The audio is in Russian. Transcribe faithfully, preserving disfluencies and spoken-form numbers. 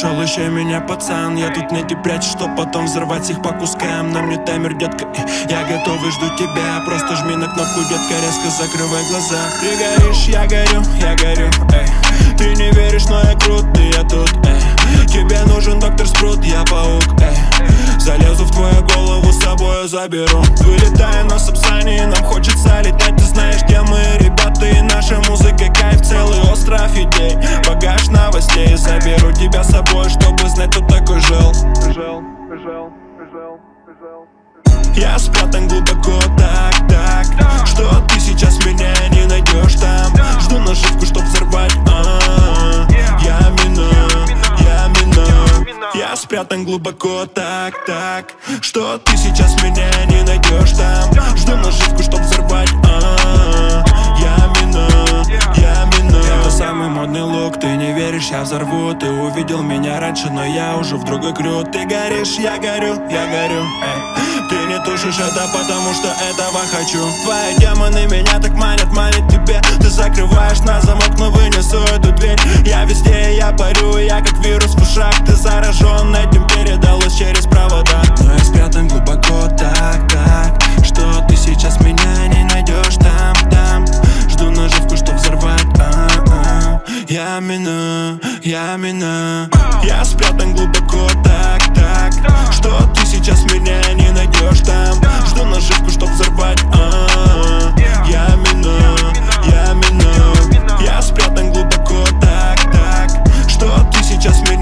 нашел еще меня, пацан. Я тут не прячу, чтоб потом взорвать их по кускам. На мне таймер, детка, я готов и жду тебя. Просто жми на кнопку, детка, резко закрывай глаза. Ты горишь, я горю, я горю, эй. Ты не веришь, но я крут, и я тут, эй. Тебе нужен доктор Спрут, я паук, эй. Залезу в твою голову, с собой заберу. Вылетая на Сапсане, нам хочется летать. Ты знаешь, где мы, ребята, и наша музыка кайф. Целый остров идей, багаж новостей. Заберу тебя с собой, чтобы знать, кто такой жил. Жил, жил, жил, жил. Я спрятан глубоко, так, так, что ты сейчас меня не найдешь там. Жду наживку, чтоб взорвать, а-а-а. Я мина, я мина. Я спрятан глубоко, так, так, что ты сейчас меня не найдешь там. Жду наживку, чтоб взорвать, а-а-а. Я мина, я мина. Это самый модный лук, ты не веришь, я взорву. Ты увидел меня раньше, но я уже в другой крю. Ты горишь, я горю, я горю, эй. Ты не тушишь это, потому что этого хочу. Твои демоны меня так манят, манят тебе. Ты закрываешь на замок, но вынесу эту дверь. Я везде, я парю, я как вирус в ушах. Ты заражен этим, передалось через провода. Но я спрятан глубоко, так, так, что ты сейчас меня не найдешь там, там. Жду наживку, чтоб взорвать, а-а-а. Я мина, я мина. Я спрятан глубоко, так, так, что ты сейчас меня не найдешь там. Жду наживку, чтоб взорвать, а-а-а. Я мина, я мина. Я спрятан глубоко, так, так, что ты сейчас меня